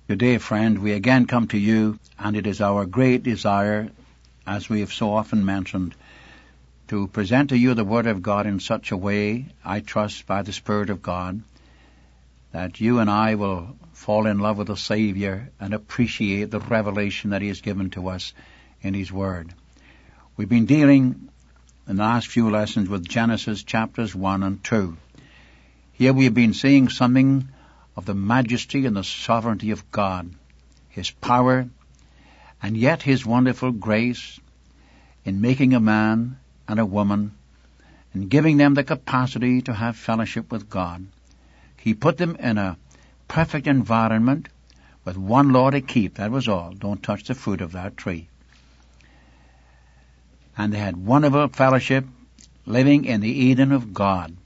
Today, friend, we again come to you, and it is our great desire, as we have so often mentioned, to present to you the Word of God in such a way, I trust by the Spirit of God, that you and I will fall in love with the Savior and appreciate the revelation that He has given to us in His Word. We've been dealing in the last few lessons with Genesis chapters 1 and 2. Here we have been seeing something of the majesty and the sovereignty of God, His power, and yet His wonderful grace in making a man and a woman and giving them the capacity to have fellowship with God. He put them in a perfect environment with one law to keep, that was all. Don't touch the fruit of that tree. And they had wonderful fellowship living in the Eden of God.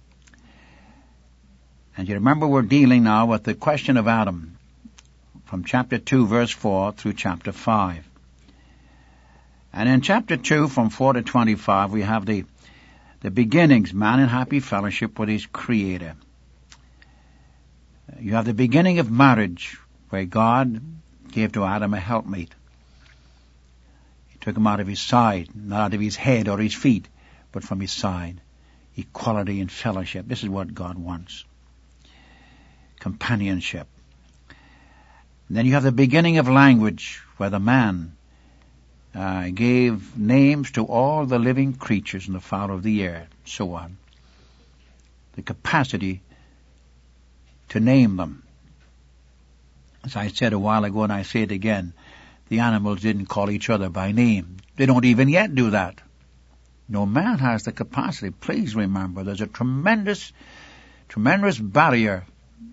And you remember we're dealing now with the question of Adam from chapter 2 verse 4 through chapter 5. And in chapter 2 from 4 to 25 we have the beginnings, man in happy fellowship with his Creator. You have the beginning of marriage where God gave to Adam a helpmate. He took him out of his side, not out of his head or his feet, but from his side. Equality and fellowship. This is what God wants. Companionship. And then you have the beginning of language, where the man gave names to all the living creatures in the fowl of the air, so on. The capacity to name them. As I said a while ago, and I say it again, the animals didn't call each other by name. They don't even yet do that. No, man has the capacity. Please remember, there's a tremendous barrier,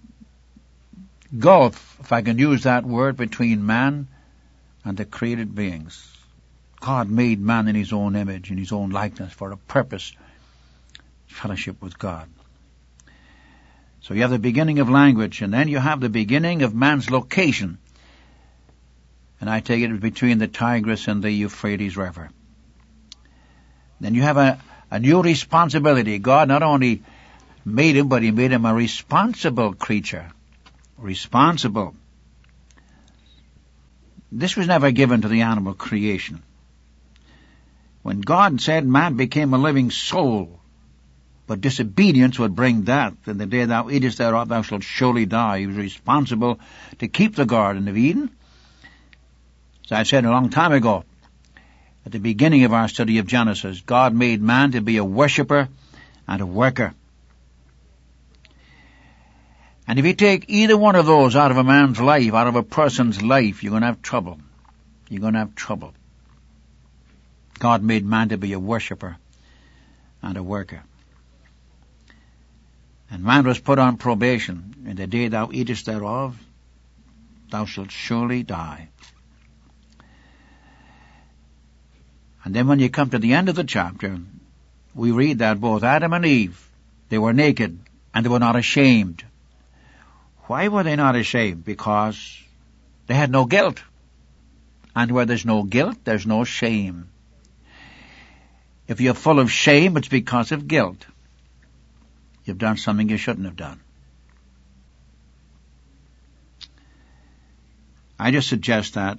gulf, if I can use that word, between man and the created beings. God made man in His own image, in His own likeness, for a purpose, fellowship with God. So you have the beginning of language, and then you have the beginning of man's location. And I take it between the Tigris and the Euphrates River. Then you have a new responsibility. God not only made him, but He made him a responsible creature. Responsible. This was never given to the animal creation. When God said man became a living soul, but disobedience would bring death, and the day thou eatest thereof thou shalt surely die. He was responsible to keep the Garden of Eden. As I said a long time ago, at the beginning of our study of Genesis, God made man to be a worshipper and a worker. And if you take either one of those out of a man's life, out of a person's life, you're going to have trouble. You're going to have trouble. God made man to be a worshipper and a worker. And man was put on probation. In the day thou eatest thereof, thou shalt surely die. And then when you come to the end of the chapter, we read that both Adam and Eve, they were naked and they were not ashamed. Why were they not ashamed? Because they had no guilt. And where there's no guilt, there's no shame. If you're full of shame, it's because of guilt. You've done something you shouldn't have done. I just suggest that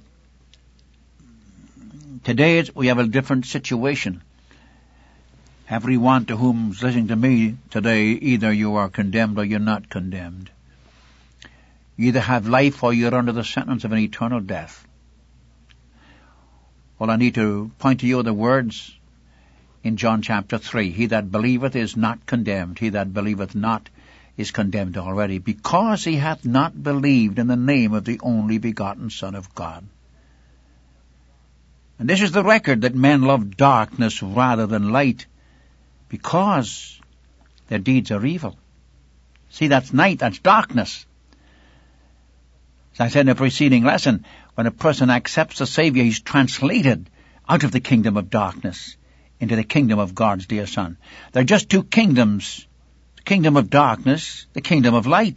today we have a different situation. Everyone to whom's listening to me today, either you are condemned or you're not condemned. You either have life or you're under the sentence of an eternal death. Well, I need to point to you the words in John chapter 3. He that believeth is not condemned. He that believeth not is condemned already, because he hath not believed in the name of the only begotten Son of God. And this is the record, that men love darkness rather than light, because their deeds are evil. See, that's night, that's darkness. As I said in the preceding lesson, when a person accepts the Savior, he's translated out of the kingdom of darkness into the kingdom of God's dear Son. There are just two kingdoms, the kingdom of darkness, the kingdom of light.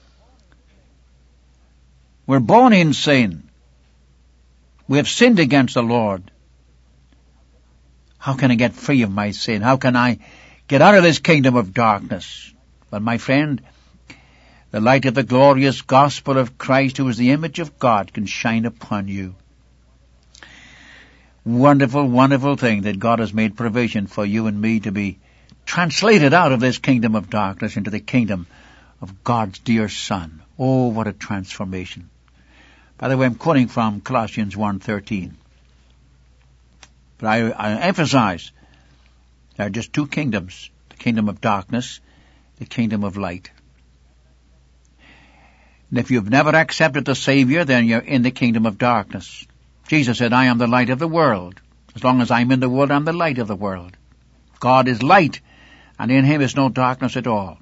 We're born in sin. We have sinned against the Lord. How can I get free of my sin? How can I get out of this kingdom of darkness? Well, my friend, The light of the glorious gospel of Christ, who is the image of God, can shine upon you. Wonderful, wonderful thing that God has made provision for you and me to be translated out of this kingdom of darkness into the kingdom of God's dear Son. Oh, what a transformation. By the way, I'm quoting from Colossians 1:13. But I emphasize there are just two kingdoms, the kingdom of darkness, the kingdom of light. And if you've never accepted the Savior, then you're in the kingdom of darkness. Jesus said, I am the light of the world. As long as I'm in the world, I'm the light of the world. God is light, and in Him is no darkness at all.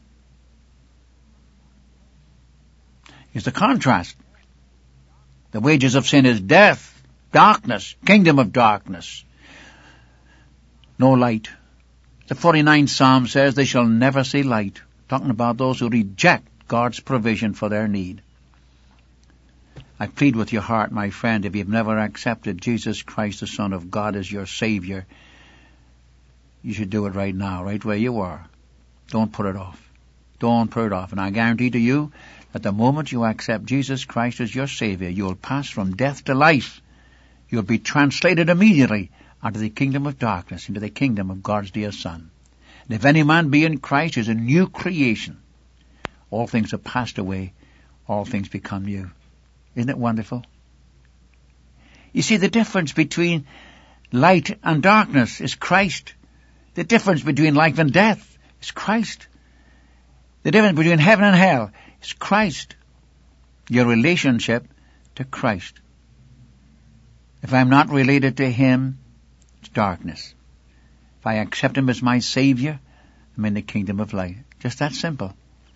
It's the contrast. The wages of sin is death, darkness, kingdom of darkness. No light. The 49th Psalm says they shall never see light, talking about those who reject God's provision for their need. I plead with your heart, my friend, if you've never accepted Jesus Christ, the Son of God, as your Savior, you should do it right now, right where you are. Don't put it off. Don't put it off. And I guarantee to you that the moment you accept Jesus Christ as your Savior, you will pass from death to life. You'll be translated immediately out of the kingdom of darkness into the kingdom of God's dear Son. And if any man be in Christ, he is a new creation. All things are passed away. All things become new. Isn't it wonderful? You see, the difference between light and darkness is Christ. The difference between life and death is Christ. The difference between heaven and hell is Christ. Your relationship to Christ. If I'm not related to Him, it's darkness. If I accept Him as my Savior, I'm in the kingdom of light. Just that simple.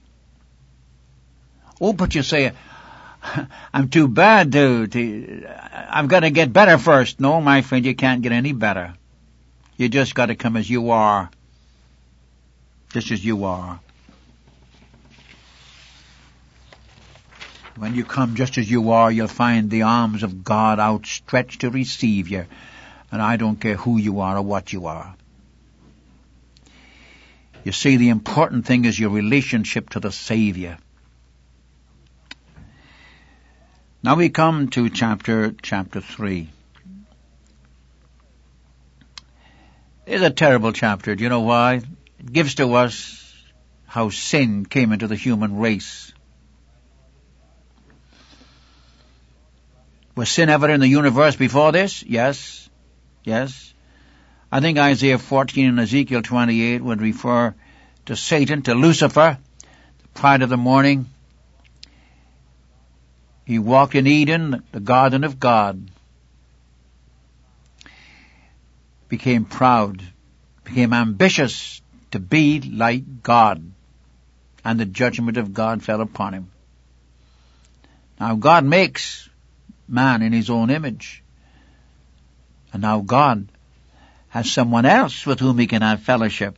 Oh, but you say, I'm too bad I've got to get better first. No, my friend, you can't get any better. You just got to come as you are. Just as you are. When you come just as you are, you'll find the arms of God outstretched to receive you. And I don't care who you are or what you are. You see, the important thing is your relationship to the Savior. Now we come to chapter 3. It's a terrible chapter. Do you know why? It gives to us how sin came into the human race. Was sin ever in the universe before this? Yes. Yes. I think Isaiah 14 and Ezekiel 28 would refer to Satan, to Lucifer, the pride of the morning. He walked in Eden, the garden of God. Became proud, became ambitious to be like God. And the judgment of God fell upon him. Now God makes man in His own image. And now God has someone else with whom He can have fellowship.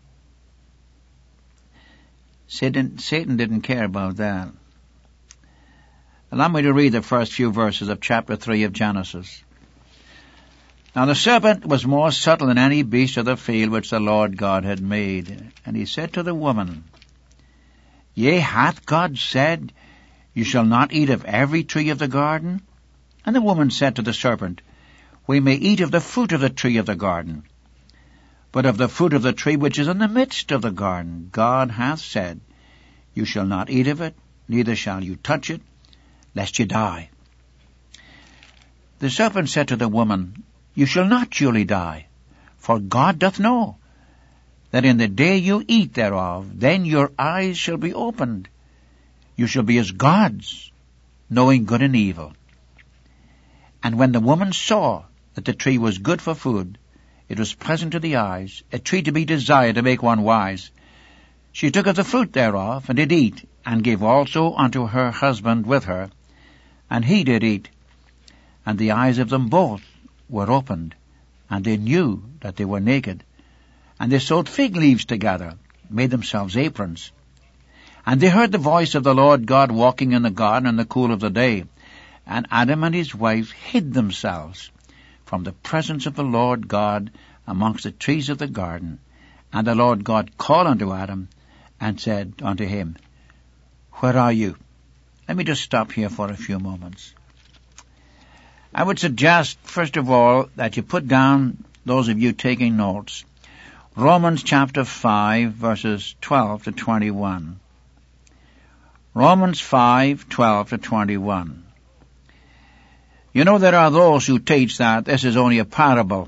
Satan didn't care about that. Allow me to read the first few verses of chapter 3 of Genesis. Now the serpent was more subtle than any beast of the field which the Lord God had made. And he said to the woman, Yea, hath God said, You shall not eat of every tree of the garden? And the woman said to the serpent, We may eat of the fruit of the tree of the garden. But of the fruit of the tree which is in the midst of the garden, God hath said, You shall not eat of it, neither shall you touch it, lest you die. The serpent said to the woman, You shall not surely die, for God doth know that in the day you eat thereof, then your eyes shall be opened. You shall be as gods, knowing good and evil. And when the woman saw that the tree was good for food, it was pleasant to the eyes, a tree to be desired to make one wise, she took of the fruit thereof, and did eat, and gave also unto her husband with her, and he did eat. And the eyes of them both were opened, and they knew that they were naked. And they sewed fig leaves together, made themselves aprons. And they heard the voice of the Lord God walking in the garden in the cool of the day. And Adam and his wife hid themselves from the presence of the Lord God amongst the trees of the garden. And the Lord God called unto Adam, and said unto him, Where are you? Let me just stop here for a few moments. I would suggest, first of all, that you put down, those of you taking notes, Romans chapter 5, verses 12 to 21. Romans 5, 12 to 21. You know, there are those who teach that this is only a parable.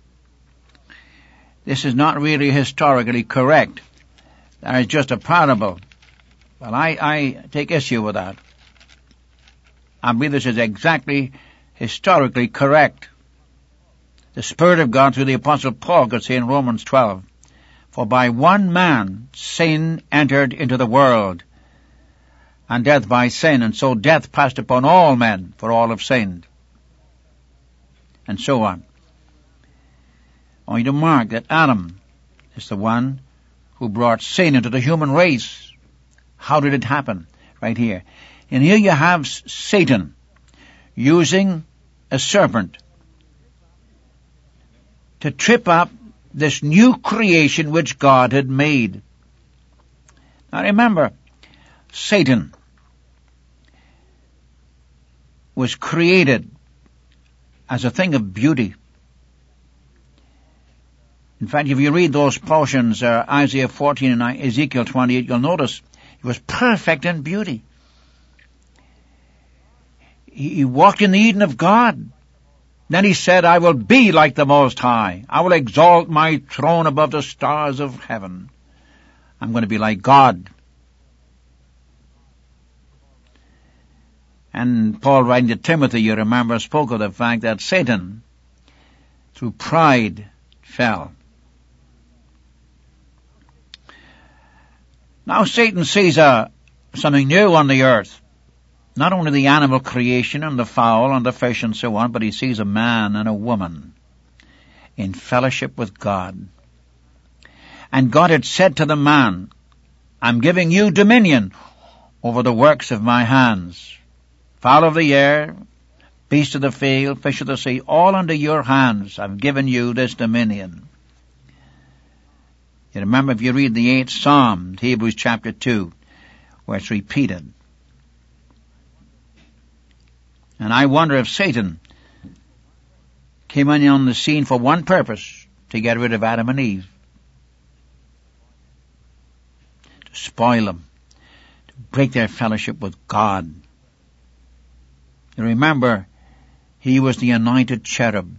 This is not really historically correct. That is just a parable. Well, I take issue with that. I believe this is exactly historically correct. The Spirit of God through the Apostle Paul could say in Romans 12, for by one man sin entered into the world, and death by sin, and so death passed upon all men, for all have sinned. And so on. I want you to mark that Adam is the one who brought sin into the human race. How did it happen? Right here. And here you have Satan using a serpent to trip up this new creation which God had made. Now remember, Satan was created as a thing of beauty. In fact, if you read those portions, Isaiah 14 and Ezekiel 28, you'll notice he was perfect in beauty. He walked in the Eden of God. Then he said, I will be like the Most High. I will exalt my throne above the stars of heaven. I'm going to be like God. And Paul, writing to Timothy, you remember, spoke of the fact that Satan, through pride, fell. Now Satan sees something new on the earth. Not only the animal creation and the fowl and the fish and so on, but he sees a man and a woman in fellowship with God. And God had said to the man, I'm giving you dominion over the works of my hands. Fowl of the air, beast of the field, fish of the sea, all under your hands. I've given you this dominion. You remember, if you read the 8th Psalm, Hebrews chapter 2, where it's repeated. And I wonder if Satan came in on the scene for one purpose, to get rid of Adam and Eve. To spoil them. To break their fellowship with God. You remember, he was the anointed cherub.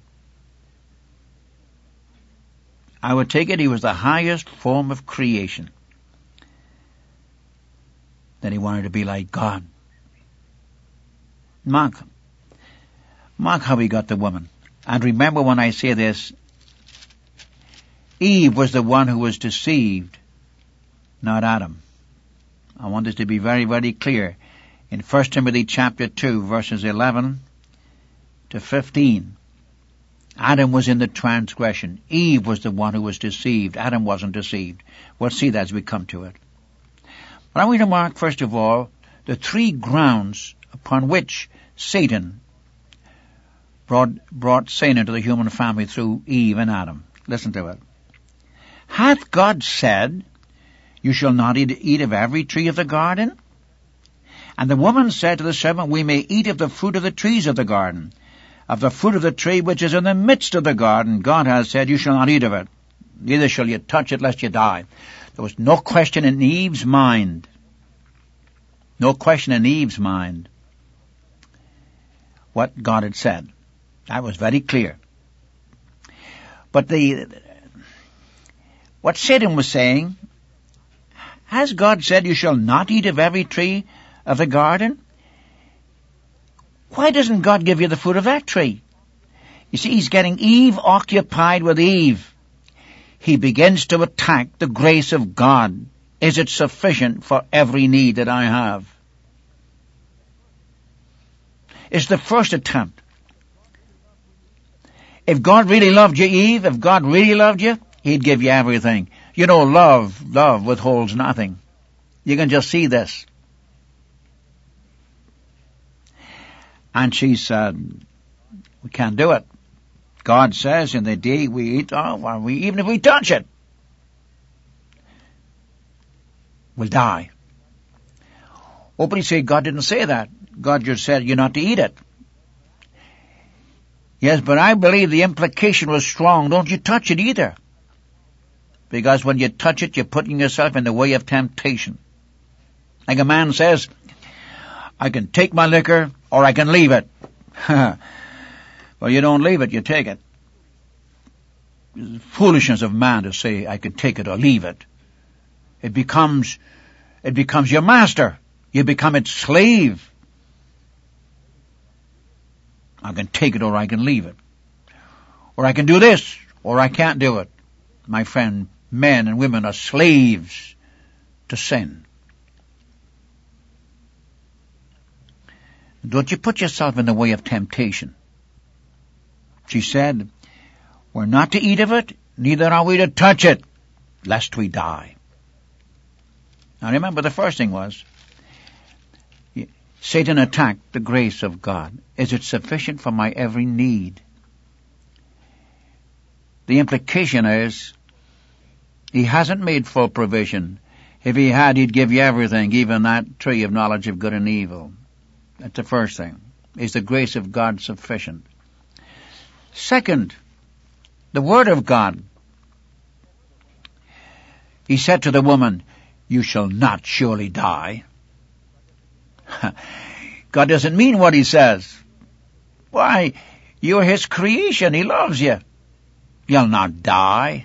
I would take it he was the highest form of creation. That he wanted to be like God. Mark how he got the woman. And remember when I say this, Eve was the one who was deceived, not Adam. I want this to be very, very clear. In 1 Timothy chapter 2, verses 11 to 15, Adam was in the transgression. Eve was the one who was deceived. Adam wasn't deceived. We'll see that as we come to it. But I want to mark, first of all, the 3 grounds upon which Satan brought sin into the human family through Eve and Adam. Listen to it. Hath God said, you shall not eat of every tree of the garden? And the woman said to the serpent, we may eat of the fruit of the trees of the garden. Of the fruit of the tree which is in the midst of the garden, God has said, you shall not eat of it. Neither shall you touch it, lest you die. There was no question in Eve's mind. No question in Eve's mind what God had said. That was very clear. But what Satan was saying, has God said you shall not eat of every tree of the garden? Why doesn't God give you the fruit of that tree? You see, he's getting Eve occupied with Eve. He begins to attack the grace of God. Is it sufficient for every need that I have? It's the first attempt. If God really loved you, Eve, if God really loved you, he'd give you everything. You know, love withholds nothing. You can just see this. And she said, we can't do it. God says in the day we eat, even if we touch it, we'll die. Oh, but you say God didn't say that. God just said you're not to eat it. Yes, but I believe the implication was strong. Don't you touch it either. Because when you touch it, you're putting yourself in the way of temptation. Like a man says, I can take my liquor or I can leave it. Well, you don't leave it, you take it. It's the foolishness of man to say, I can take it or leave it. It becomes your master. You become its slave. I can take it or I can leave it. Or I can do this or I can't do it. My friend, men and women are slaves to sin. Don't you put yourself in the way of temptation. She said, we're not to eat of it, neither are we to touch it, lest we die. Now remember, the first thing was, Satan attacked the grace of God. Is it sufficient for my every need? The implication is, he hasn't made full provision. If he had, he'd give you everything, even that tree of knowledge of good and evil. That's the first thing. Is the grace of God sufficient? Second, the Word of God. He said to the woman, you shall not surely die. God doesn't mean what he says. Why, you're his creation. He loves you. You'll not die.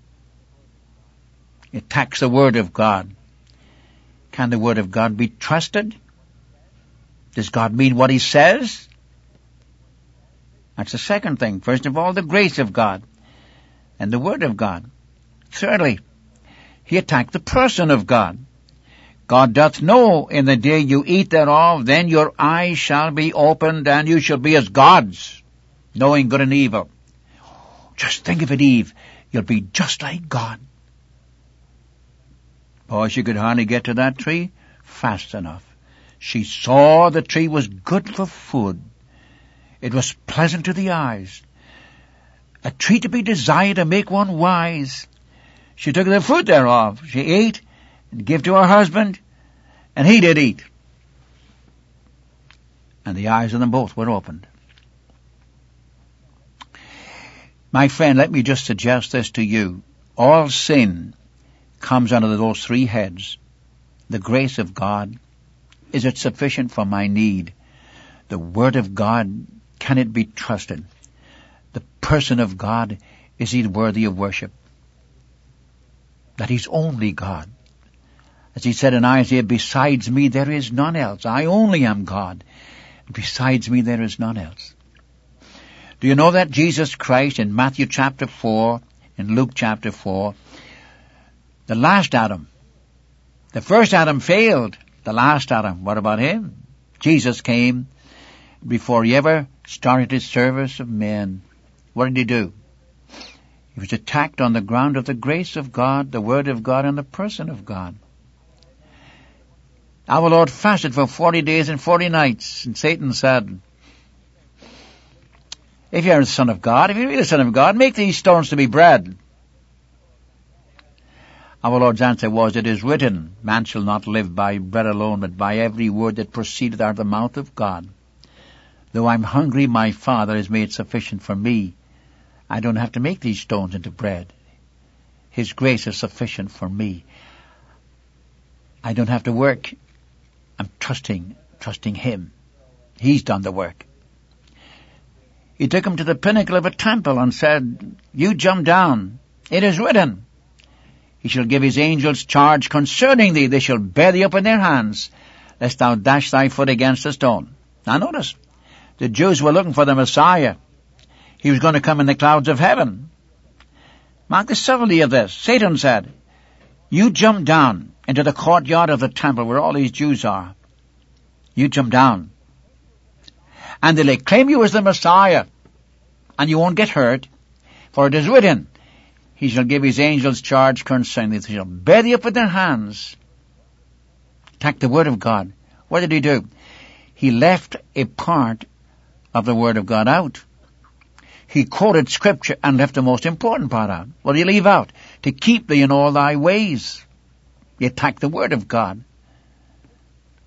It attacks the Word of God. Can the Word of God be trusted? Does God mean what he says? That's the second thing. First of all, the grace of God and the Word of God. Thirdly, he attacked the person of God. God doth know in the day you eat thereof, then your eyes shall be opened, and you shall be as gods, knowing good and evil. Just think of it, Eve. You'll be just like God. Boy, she could hardly get to that tree fast enough. She saw the tree was good for food. It was pleasant to the eyes. A tree to be desired to make one wise. She took the fruit thereof. She ate and gave to her husband, and he did eat. And the eyes of them both were opened. My friend, let me just suggest this to you. All sin comes under those three heads. The grace of God. Is it sufficient for my need? The Word of God, can it be trusted? The person of God, is he worthy of worship? That he's only God. As he said in Isaiah, besides me there is none else. I only am God. Besides me there is none else. Do you know that Jesus Christ in Matthew chapter 4, in Luke chapter 4, the last Adam, the first Adam failed. The last Adam, what about him? Jesus came before he ever started his service of men. What did he do? He was attacked on the ground of the grace of God, the Word of God, and the person of God. Our Lord fasted for 40 days and 40 nights, and Satan said, if you're the Son of God, if you're really the Son of God, make these stones to be bread. Our Lord's answer was, it is written, man shall not live by bread alone, but by every word that proceedeth out of the mouth of God. Though I'm hungry, my Father has made sufficient for me. I don't have to make these stones into bread. His grace is sufficient for me. I don't have to work. I'm trusting him. He's done the work. He took him to the pinnacle of a temple and said, you jump down. It is written, he shall give his angels charge concerning thee. They shall bear thee up in their hands, lest thou dash thy foot against a stone. Now notice, the Jews were looking for the Messiah. He was going to come in the clouds of heaven. Mark the subtlety of this. Satan said, you jump down into the courtyard of the temple where all these Jews are. You jump down. And they'll claim you as the Messiah. And you won't get hurt. For it is written, he shall give his angels charge concerning thee. They shall bear thee up with their hands. Attack the Word of God. What did he do? He left a part of the Word of God out. He quoted Scripture and left the most important part out. What did he leave out? To keep thee in all thy ways. He attacked the Word of God.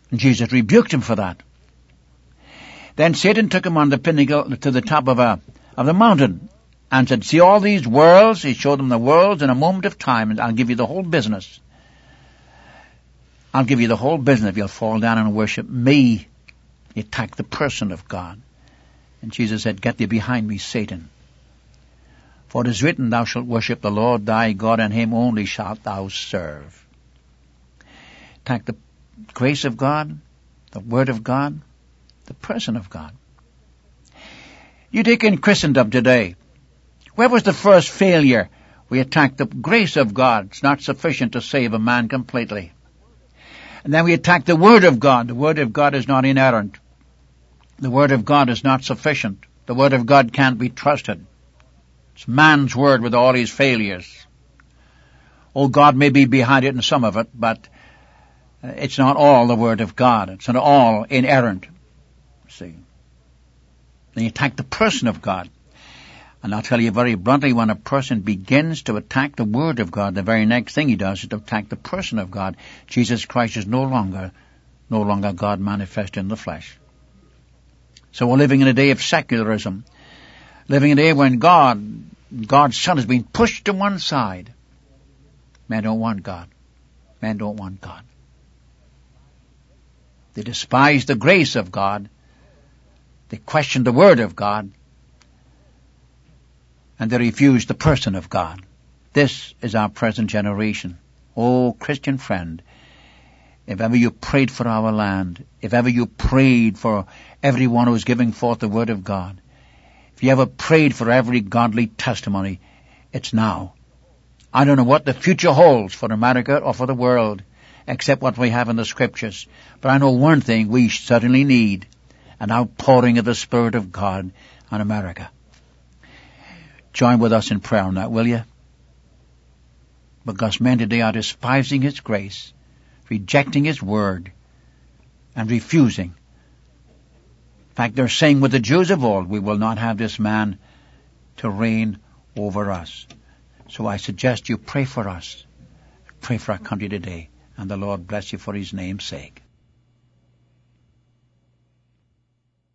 And Jesus rebuked him for that. Then Satan took him on the pinnacle to the top of the mountain and said, see all these worlds? He showed them the worlds in a moment of time, and I'll give you the whole business. I'll give you the whole business if you'll fall down and worship me. He attacked the person of God. And Jesus said, get thee behind me, Satan. For it is written, thou shalt worship the Lord thy God, and him only shalt thou serve. Attack the grace of God, the Word of God, the person of God. You take in Christendom today. Where was the first failure? We attacked the grace of God. It's not sufficient to save a man completely. And then we attack the Word of God. The Word of God is not inerrant. The Word of God is not sufficient. The Word of God can't be trusted. It's man's word with all his failures. Oh, God may be behind it in some of it, but it's not all the Word of God. It's not all inerrant. See. Then you attack the person of God. And I'll tell you very bluntly, when a person begins to attack the Word of God, the very next thing he does is to attack the person of God. Jesus Christ is no longer God manifest in the flesh. So we're living in a day of secularism, living in a day when God's Son has been pushed to one side. Men don't want God. Men don't want God. They despise the grace of God. They question the Word of God. And they refuse the person of God. This is our present generation. Oh, Christian friend, if ever you prayed for our land, if ever you prayed for everyone who is giving forth the Word of God, if you ever prayed for every godly testimony, it's now. I don't know what the future holds for America or for the world, except what we have in the Scriptures. But I know one thing we certainly need, an outpouring of the Spirit of God on America. Join with us in prayer on that, will you? Because men today are despising His grace, rejecting His Word, and refusing. In fact, they're saying with the Jews of old, we will not have this man to reign over us. So I suggest you pray for us. Pray for our country today. And the Lord bless you for His name's sake.